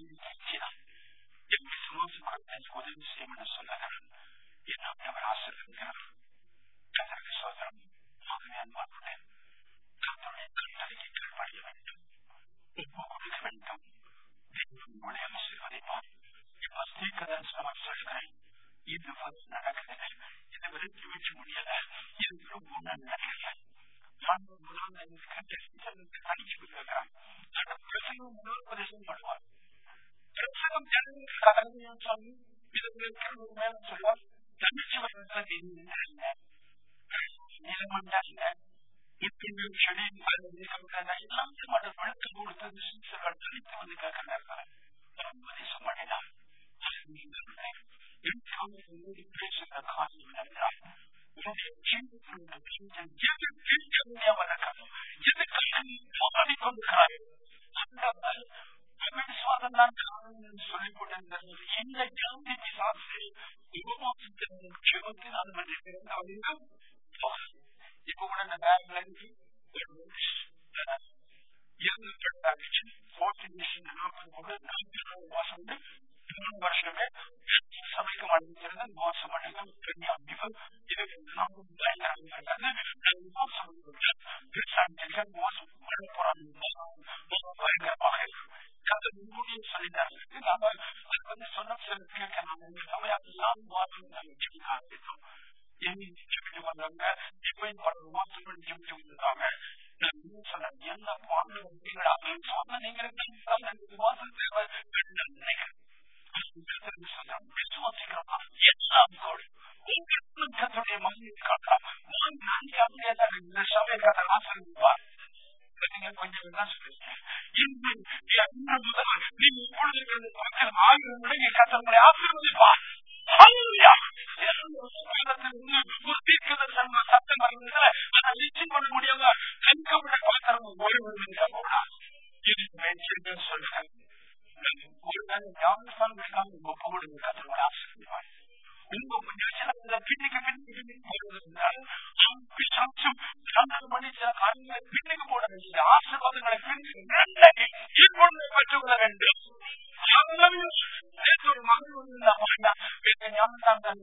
செய்யும் சொல்லுகிறார். என்ன அவர் ஆசிரியர் கதற்கு சோதரம் ஆகவே அன்பாடுறேன். கத்தருடைய கட்டளைக்கு கீழ்படிய வேண்டும். ஒப்பு கொடுக்க வேண்டும். உங்களை ஆசீர்வதிப்பார். இப்ப ஸ்ரீகதன் சொல்கிறேன். இது நடக்குது. இது விருத்தி வச்சு முடியல. இது ரொம்ப நடக்கல. தனிச்சு கொடுக்கிறான். பிரசங்கம் உபதேசம் பண்ணுவார். பிரசங்கம் கடமையான்னு சொல்லி இது மேல சொல்லுவார். தனிச்சு வருவதற்கு நிலமண்டா இல்ல. இப்படி செடி எல்லாத்தையும் பழத்தை கொடுத்தது சிறுசர்கள் தனித்து வந்து கேட்கிறார். உபதேசம் பண்ணினார். பேசுகிற காரியம் என்றால் சொல்லிக் கொண்டிருந்தது. இந்த ஜாதி பிசாசு இப்ப கூட இந்த பேங்க்ல மூணு வருஷமே சபைக்கு அனுப்பிச்சிருந்த மோசம் பண்ணுங்க. பெரிய அமைப்பு இதுக்கு மோசம் பண்ண போறாங்க. சொல்லிட்டாங்க. நாம அது வந்து சொன்ன சில கேட்க நாம சமயம் மாற்றம் ஆரம்பிச்சோம். எங்க வந்தாங்க இப்ப மாற்றம் பண்ணி ஜெபிச்சு வந்திருக்காங்க. சொன்னேன் என்ன பாடு சொன்ன நீங்க மாசம் தேவை நினைக்கிறேன். விசுவாசிக்கிறோம் எல்லாம் கத்தருடைய மகிழ்ச்சி காட்டலாம். இந்த சபை கதை ஆசிரியப்பார். நீங்க கொஞ்சம் என்ன சொல்றீங்க? நீங்க இப்பொழுது மக்கள் ஆயிரம் முறை கத்தருடைய ஆசீர்வதிப்பார். ஒரு தீர்க்க சட்டம் வருவதில்லை. அதை நிச்சயம் பண்ண முடியாம கண்கப்பட்ட பாத்திரம் ஒரு சொல்றேன். ஒரு நாள் ஞாபகம் இருக்காம ஒப்பு கொடுங்க கத்தருடைய ஆசீர்வதிப்பார். உங்க பின்னுக்கு பின்னுக்கு போட வேண்டிய ஆசீர்வாதங்களை பின்னுக்கு பெற்றுக்கொள்ள வேண்டும். ஒரு மகள் வந்து ஞாபகம்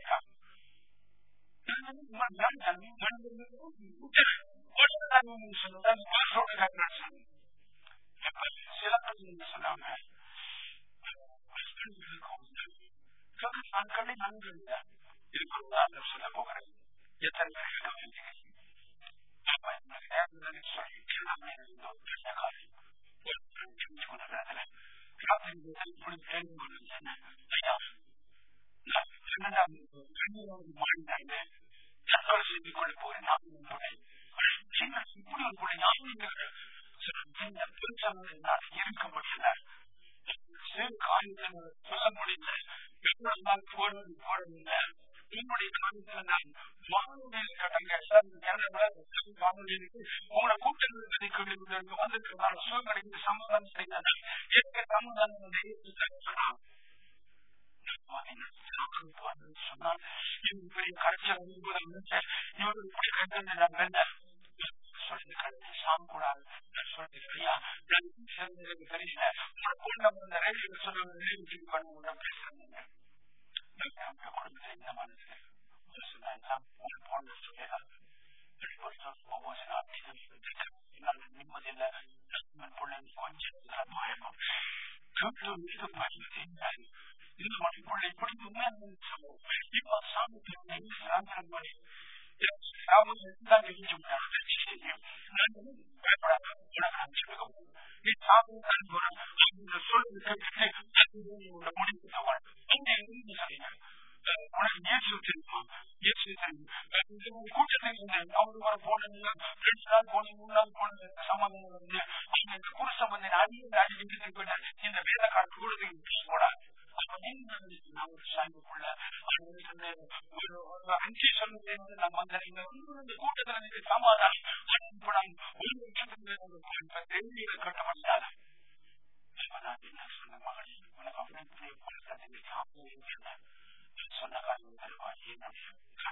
சில சொன்னாங்க நாட்களை நன்கு இதுக்கு ஒரு உதாரணம் சொல்ல போகிறேன். எத்தனை தற்கொலை செய்து கொண்டு போகிறேன். இப்படி ஒரு கூட ஞாபகம் இருக்க முடியல. காரியத்தில் சொல்ல முடியல. பெண்கள் போடுவது போடவில்லை. என்னுடைய காரியத்தில் நான் வானொலியில் கட்டங்க உங்களை கூட்டங்கள் வந்திருக்கிறதால சூழ்நிலைக்கு சமாதானம் செய்தால் சமாதானம் சொன்னால் இவங்க பெரிய கரைச்சல் இவங்க இப்படி கண்டு நாங்க சொல்லி கண்டு சாமி கூடாது சொல்லி சரியா தெரியல உங்களை போன ரேடியோ சொல்ல பண்ண பேசுறாங்க குடும்பத்தில் இந்த மனசு போன சொல்லலாம் நிம்மதியில கொஞ்சம் இந்த மணிக்குள்ள இப்படி இப்ப சாமி இந்த வேலை காட்டு கூட சாமிக்குள்ள அஞ்சு சொல்லுங்க நம்ம அந்த கூட்டத்துல சமாதானம் ஒரு வருஷத்துக்கு கட்டப்பட்டால சொன்ன மகளே உனக்கு அப்படி சொன்ன காரணம் தருவா என்னுடைய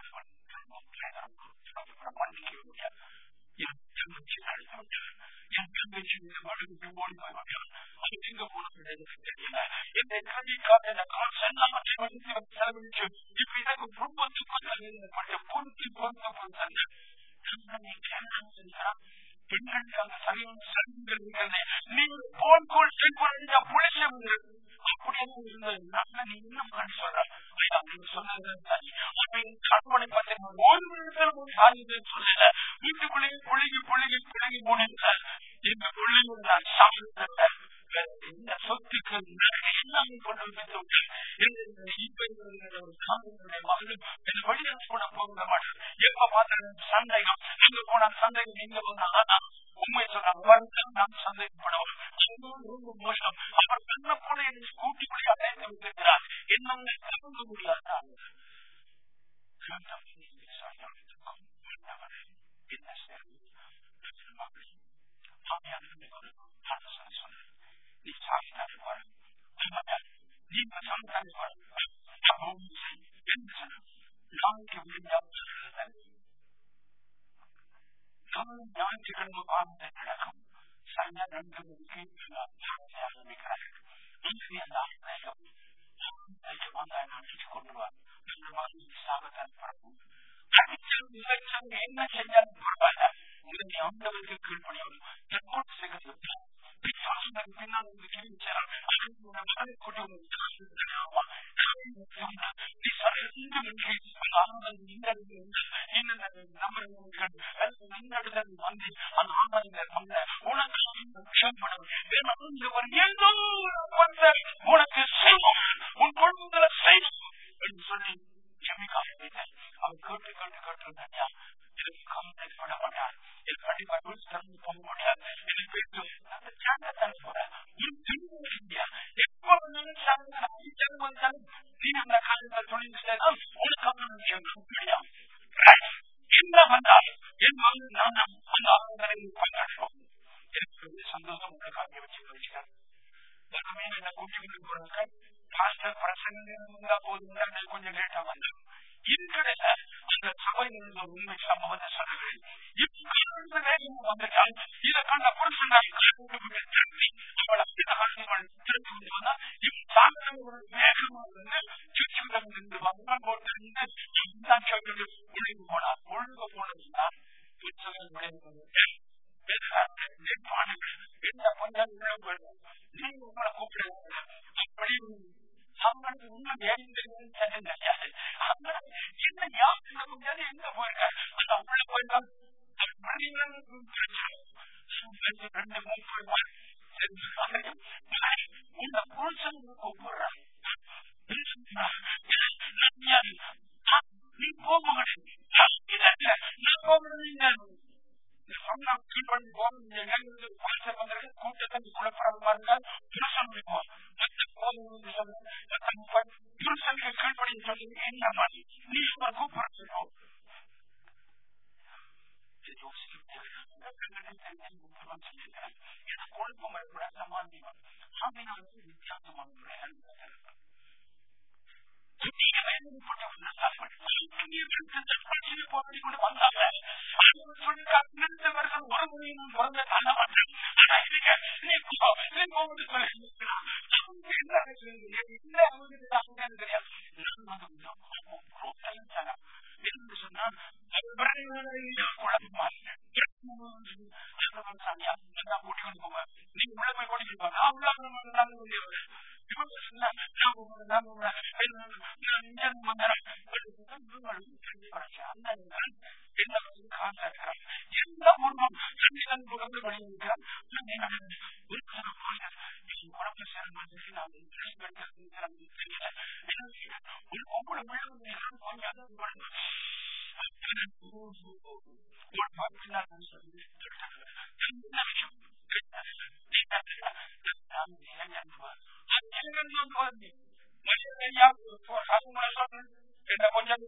கணவன் மன்னிக்க முடியாது என் தங்கச்சி நடத்த விட்டார் என் தங்கச்சி மடுக்கு ஓடி போய் விட்டார் அது எங்க போனது தெரியல என்னை கல்வி காட்ட காசு செலவழிச்சு இப்ப எனக்கு ரொம்ப துக்கத்தில் பொறுத்து பொறுத்து பொறுத்து பெண்களுக்காக சரியான சலுகைகள் இருக்கிறது நீங்கள் போன் கோல் செய்ய புளிச்ச அப்படியே இருந்தது நீ இன்னும் கண்டு சொல்ற சொன்னது கண்மனை பார்த்தீங்கன்னா ஒரு நிமிஷம் சாதித்து சொல்லல வீட்டுக்குள்ளேயே புள்ளிக்கு புள்ளிக்கு புள்ளிக்கு முடிந்த எங்க புள்ளிக்கு நான் சாப்பிட்டு இந்த சொத்துக்கு எல்லாமே கொண்டு வந்து மகளும் வெளியே கூட போக மாட்டேன் எப்ப பார்த்தாலும் சந்தேகம் எங்க போனா சந்தேகம் எங்க போனா உண்மை சொன்னாங்க நான் சந்தேகப்படுவோம் ரொம்ப மோசம் அவர் கண்ண போல என்னை கூட்டிக்குள்ளே அடைந்து விட்டிருக்கிறார் என்ன தகுந்த முடியாது என்ன சேர்ந்து சொன்னேன் நீ சாப்பிட்டாலே பாரு நீ சாப்பிட்டாலே பாரு நாளைக்கு முடிஞ்சாலும் ஞாயிற்றுக்கிழமை பாவத்தை நடக்கும் சரியா ரெண்டு மணிக்கு ஆரம்பிக்கிறார்கள் நாட்டுக்கு கொண்டு வா சாபத்தான் பரப்பும் என்ன செஞ்சாலும் பரவாயில்ல இதனை ஆண்டவருக்கு கீழ்படியும் தற்கொலை செய்கிறது பின்னால் மகளை கூட்டி உனக்கு செய்வோம் உன் குடும்பங்களை செய்வோம் என்று சொல்லி ஜெமிக்காக வைத்தேன் அவர் கேட்டு கேட்டு கேட்டிருந்தா எனக்கு கவலைப்பட மாட்டார் என் கண்டிப்பா திறந்து போக முடியாது என்னை பேசும் அந்த சாண்டத்தான் போற நீ அந்த காலத்தில் தொழில் உனக்கு என்ன வந்தாலும் என் மகன் நான் அந்த ஆளுநரையில் பங்காற்றுவோம் எனக்கு சந்தோஷம் உங்களுக்கு அங்கே வச்சு வச்சுக்கிறேன் என்ன கூட்டிட்டு போறாங்க பாஸ்டர் பிரசங்க போதும் கொஞ்சம் லேட்டா வந்தேன் இருக்கிற அந்த சபையில் உண்மை சம்பவத்தை சொல்லுகிறேன் வந்துட்டால் இதை கண்ட புருஷன் அவள் அப்படி திருப்பி வந்து வந்தா இருந்து வந்தான் போட்டு ஒழுங்கு போனார் ஒழுங்கு போனதுன்னா என்ன கொஞ்சம் நீங்க உங்களை கூப்பிடுங்க அப்படி அவங்களுக்கு உண்மை தெரியாது என்ன யாரு முடியாது எங்க போயிருக்காரு அந்த உள்ள போயிருக்காங்க ரெண்டு மூணு இந்த புருஷன் கூப்பிடுறான் நீ போக கூட்டத்தை குழப்பமா இருந்தால் புருஷனுக்கு கீழ்படி சொல்லி என்ன மாதிரி நீ கூப்பிடுறோம் குழப்பம் கூட சமாளிக்கும் வித்தியாசமான குட்டிய வேதனைப்பட்டு வந்தார்கள். பிரச்சனை போராடி கொண்டு வந்தாங்க. சொல்லி ரெண்டு வருஷம் ஒரு முறை நான் பிறந்த தள்ள மாட்டேன். ஆனா இதுக்கு என்ன என்ன தெரியாது. நான் வந்து சொன்னா குழம்பு மாறினேன். கூட்டி கொண்டு போங்க. நீங்க உள்ள போய் கூட்டிட்டு போங்க. நான் உள்ள கொஞ்சம்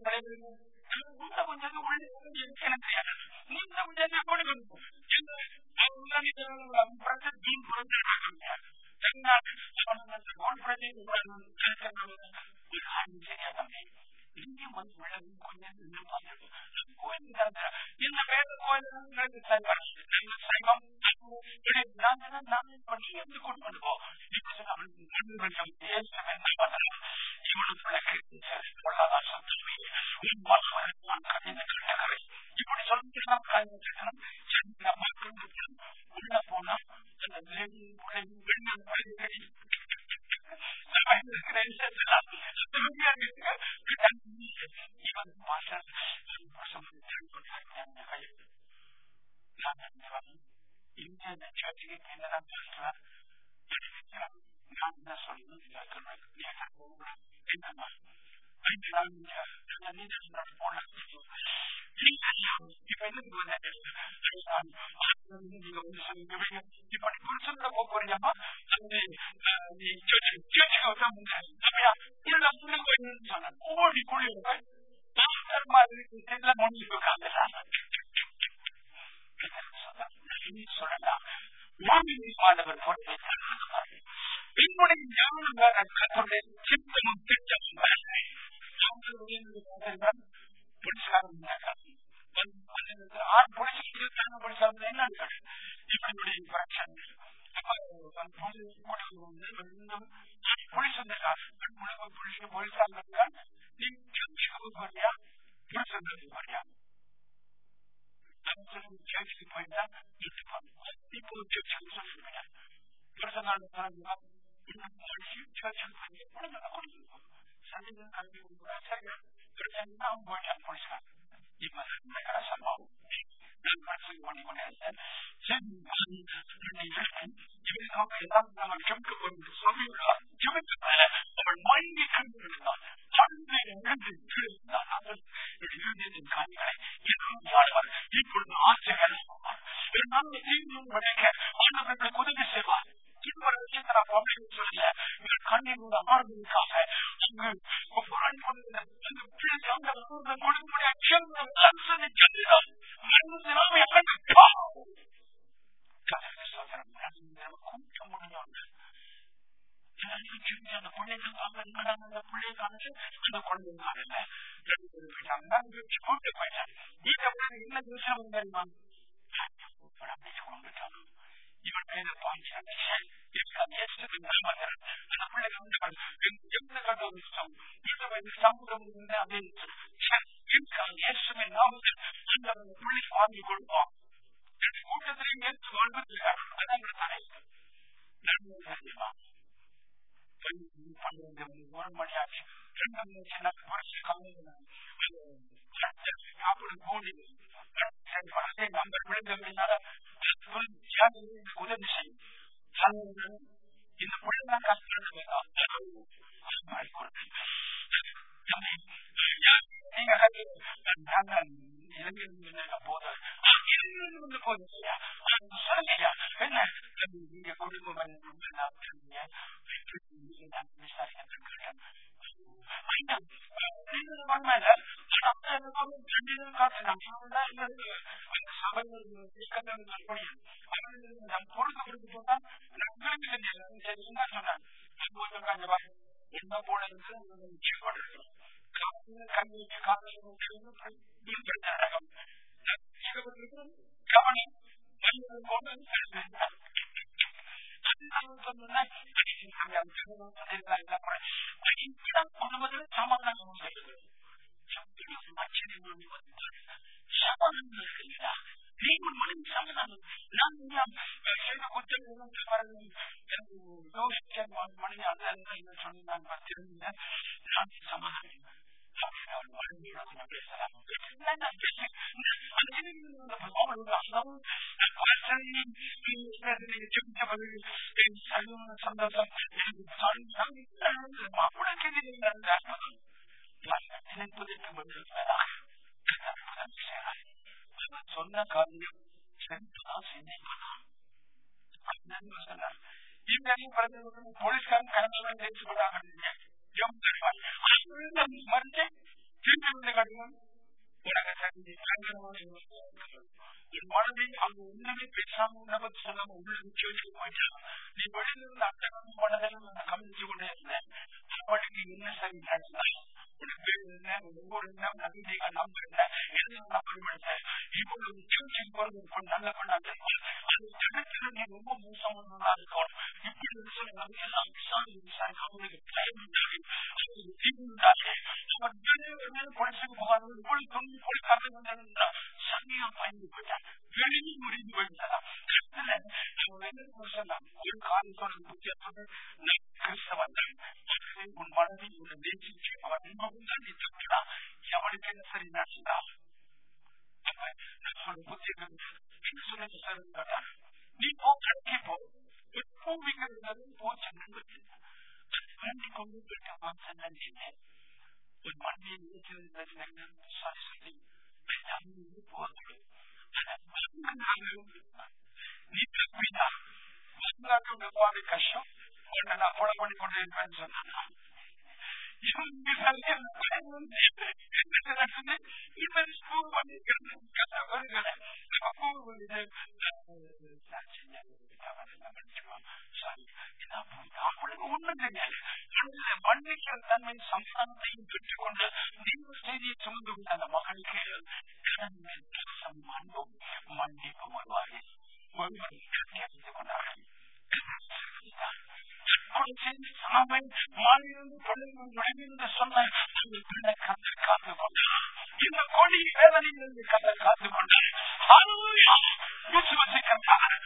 இந்த பேர கோயில் சைவம் பண்ணி எந்த கொண்டு கொண்டு போ இப்படி சொல்லிக்கலாம். உள்ள போனா இந்த சர்ச்சுக்கு என்னதான் சொல்றேன். நான் என்ன சொல்லணும் என்னமா இப்படி புருஷன் போறீங்கப்பா சொன்னேன். ஓடி கூடி முடிவு சொல்லலாம். என்னுடைய ஞானம் வேற, கத்தருடைய சித்தமும் திட்டமும் வேற. ஆண் பொலிச்சு பொலிசாங்க என்ன இப்படி பிரச்சனை. பொலிஸ் வந்திருக்காங்க. பொலிசாங்க நீ போறியா புருஷன் போறியா சர்ச்சுக்கு போயிட்டா இப்போ சர்ச்சுக்கு சொல்லிருக்கீங்க. புருஷனால இப்பொழுது ஆசைகள் உதவி செய்வார். கண்ணினோட ஆறுதலுக்காக கூட்ட முடியும். அந்த பிள்ளைங்க பிள்ளைய காமிச்சு அந்த குழந்தை காணல கூட்டு போயிட்டேன். என்ன விஷயம் தெரியுமா? கொண்டுட்டாங்க. இவன் கையில பாய்ச்சி அந்த பிள்ளைங்க சமூகம் பிள்ளை வாங்கி கொடுப்போம். கூட்டத்திலே வாழ்வதற்காக பன்னிரண்டு ஒரு மணி ஆச்சு. ரெண்டு மணி சின்ன பரிசு சாப்பிட கூடி நம்பர் விழுந்ததுனால உதவி செய்யும். இந்த பிள்ளைங்க கஷ்டம் நீங்க போது போது சொல்லுங்க என்ன நீங்க குடும்பம் பொறுத்து போட்டா சொன்னேன் என்ன போல இருந்து நிச்சயப்படுகிறோம். கல்விக்கு காரணம் கவனி சமாதானம் சந்தோஷம் சொன்ன காரியம் சென்றுதான் சிந்திப்பதான். போலீஸ்காரன் கடவுள் தெரிஞ்சு போட்டாங்க. மறுத்து திரும்பி வந்து கட்டணும் என் மனதை அவங்க ஒண்ணுமே பேசாம உணவு சொல்லாம உள்ள வச்சு வச்சு போயிட்டாங்க. நீ வெளியிலிருந்து அந்த மனதில் நான் கவனிச்சு கொண்டே இருந்தேன். அப்படி என்ன சரி நடந்தா உனக்கு என்ன ஒவ்வொரு நம்பிக்கை நம்ப என்ன எல்லாம் நம்பர் இப்பொழுது சர்ச்சைக்கு போறது ஒரு நல்ல பண்ணா தெரியும். அது தடுக்கிறது நீ ரொம்ப மோசமானதா இருக்கணும். இப்படி சொல்ல நம்ம எல்லாம் விசாரி விசாரி அவங்களுக்கு பயம் உண்டாகி அவங்களுக்கு தீர்வு உண்டாகி அவன் பொலிசுக்கு போகாது போலி தொழில் போலிக்காரங்க வந்தா சனியா பயந்து போயிட்டான். வெளியே முடிந்து போயிட்டான். ஒரு காலத்தோட புத்தியத்தோடு கிறிஸ்தவன் உன் மனதை ஒரு நேசிச்சு அவன் இன்பமும் தான் நீ தப்புடா. எவனுக்கு என்ன சரி நடந்தா புத்தியம் சொல்லிட்டான். நீ போ கடைக்கு போ பூமிக்கிறது போச்சு நண்பர்கள் வேண்டி கொண்டு போயிட்ட மாசம் நினைச்சேன். ஒரு மண்ணியை நினைச்சிருந்த சாரி சொல்லி போகணும். நீ தப்பினா வாங்க கஷ்டம் உன்னை நான் கொலை பண்ணி கொண்டு இருப்பேன்னு சொன்னா ஒண்ணும் தெரியாது. மன்னிக்கிற தன்மை சம்சாரத்தையும் பெற்றுக்கொண்டு நீங்க செய்தியை சுமந்து கொண்ட அந்த மகனுக்கு அன்பும் மன்னிப்பும் வருவாரு ஒருவரை கட்டி அறிந்து கொண்டார்கள். சொன்ன காத்து கொண்டார். இந்த கொடி வேதனையிலிருந்து கதை காத்து கொண்டார். விசுவசிக்கிறார்.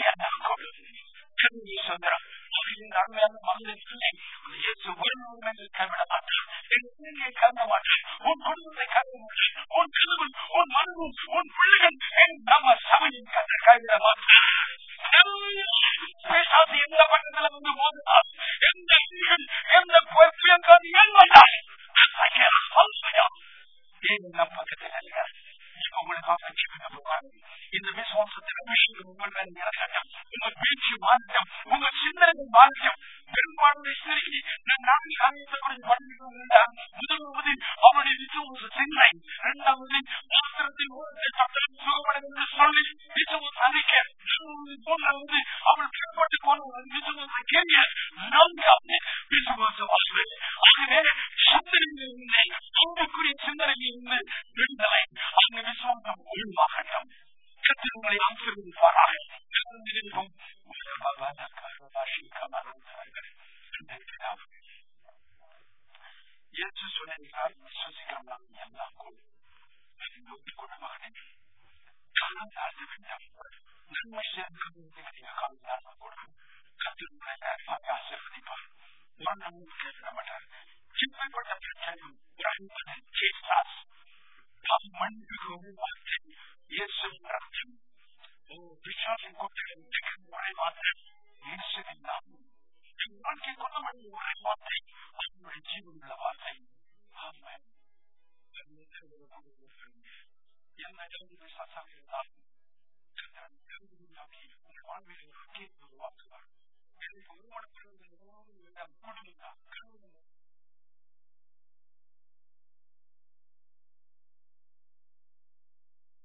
சுந்தரம் அருமையான மனிதனை கைவிட மாட்டார். கருத மாட்டார். உன் குடும்பத்தை கருத மாட்டார். உன் கணவன் உன் மனமும் உன் பிள்ளைகள் நம்ம சபையின் கதை கைவிட மாட்டார். எந்த பக்கத்துல வந்து போதுனால் எந்த எந்த பொறுப்பியங்காது ஏற்பட்டால் பக்கத்தில் இந்த விசுவாசத்தின் விஷயம் உங்கள் மேல இறக்கட்டும். உங்க பேச்சு மாற்றம் உங்க சிந்தனைகள் மாற்றம் பெரும்பான்மை சரி. நான் காரியத்தை குறித்து படிக்கிறோம். முதலாவது அவருடைய விசுவாச சிந்தனை, இரண்டாவது மாத்திரத்தின் சுகப்பட சொல்லி விசுவாச அறிக்கை, மூன்றாவது அவள் பிற்பட்டு போன விசுவாச கேள்வி, நான்காவது விசுவாச வாழ்வு. ஆகவே சிந்தனையிலிருந்து அவங்களுக்குரிய சிந்தனையிலிருந்து விடுதலை. அவங்க விசுவாசம் ஒழுங்காகட்டும். கர்த்தர் உங்களை ஆசீர்வதிப்பாராக. இயேசு சொன்னார், விசுவாசிக்கிறவங்க எல்லாம் கூட மகனே காலம் தாழ்ந்து விட்டார். நன்மை சேர்க்க காலம் கூட கர்த்தர் உங்களை ஆசீர்வதிப்பார். கேட்கப்பட்டார். சிப்பைப்பட்ட பிரச்சனையும் மண்ணுக்கு ஒரு வார்த்தை இயேசு ரத்தம் பிசாசின் கொட்டைகள் ஒரே வார்த்தை இயேசுவின் நாமம். என் வாழ்க்கை கொள்ள வேண்டிய ஒரே வார்த்தை அவனுடைய ஜீவனுள்ள வார்த்தை. ஆமென். என்ன விசுவாசம் இருந்தாலும் உங்கள் வாழ்வில் உருவாக்குவார். எனக்கு ஒரு மனத்தில்